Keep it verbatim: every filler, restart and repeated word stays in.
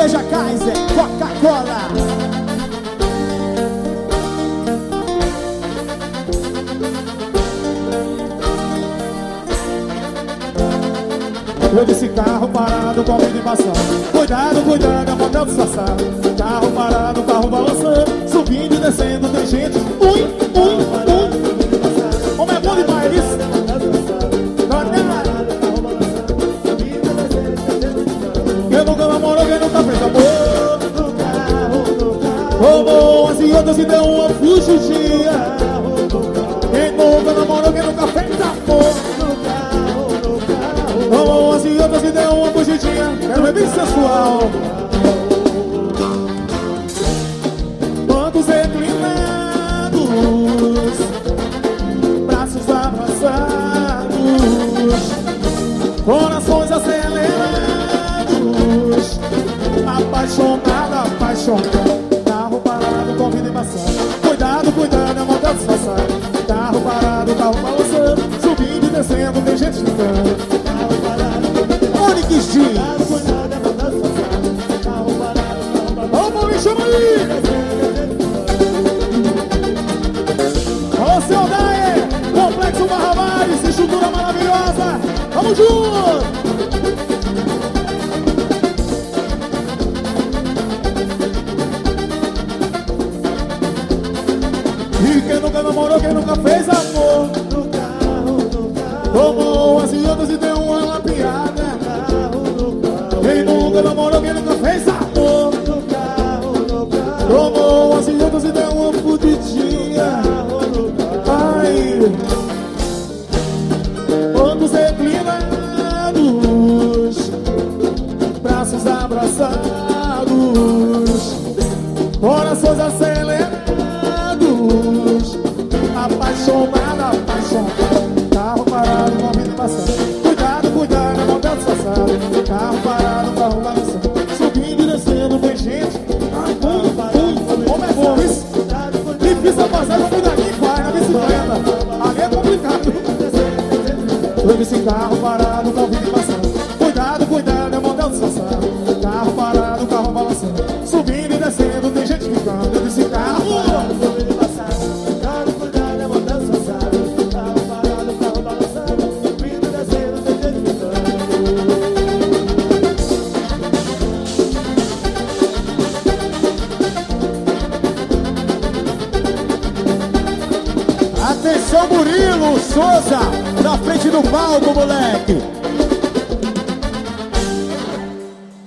Cerveja Kaiser, Coca-Cola. Eu disse carro parado com alguém de passando. Cuidado, cuidado, é motel disfarçado. Carro parado, carro balançando. Subindo e descendo, tem gente. Ui, ui, ui. Como é bom demais isso. Quem nunca namorou, quem nunca fez amor. Roubou as outras e deu uma fugidinha. Quem nunca namorou, quem nunca fez amor. Roubou as outras e deu uma fugidinha. Quero ver bem sensual. Quantos reclinados, braços abraçados, corações acelerados, apaixonado, apaixonado. Carro parado, com vida embaçada. Cuidado, cuidado, é motel disfarçado. Carro parado, carro balançando. Subindo e descendo, tem gente ficando. Carro parado, Onix G. Cuidado, cuidado, é motel disfarçado. Carro parado, carro balançando. Vamos, me chama aí! Ô, seu Daê, Complexo Barravares, estrutura maravilhosa. Vamos juntos! E quem nunca namorou, quem nunca fez amor. No carro, no carro. Tomou as outras e deu uma lapiada. No carro, no carro. Quem nunca namorou, quem nunca fez amor. No carro, no carro. Tomou as outras e deu uma fudidinha. Ai, quantos reclinados, braços abraçados, corações acelerados, apaixonado, apaixonado. Carro parado, com vida passando. Cuidado, cuidado, é motel disfarçado. Carro parado, carro balançando. Subindo e descendo, tem gente. Ai, pum, pum, como é bom isso. Difícil passar com cuidadinho, vai na bicicleta. Ali é complicado. Eu disse carro parado, com vida passando. Cuidado, cuidado, é motel disfarçado. Carro parado, carro balançando. Subindo e descendo, tem gente ficando. Eu disse carro parado, com vida passando. Atenção, Murilo Souza, na frente do palco, moleque.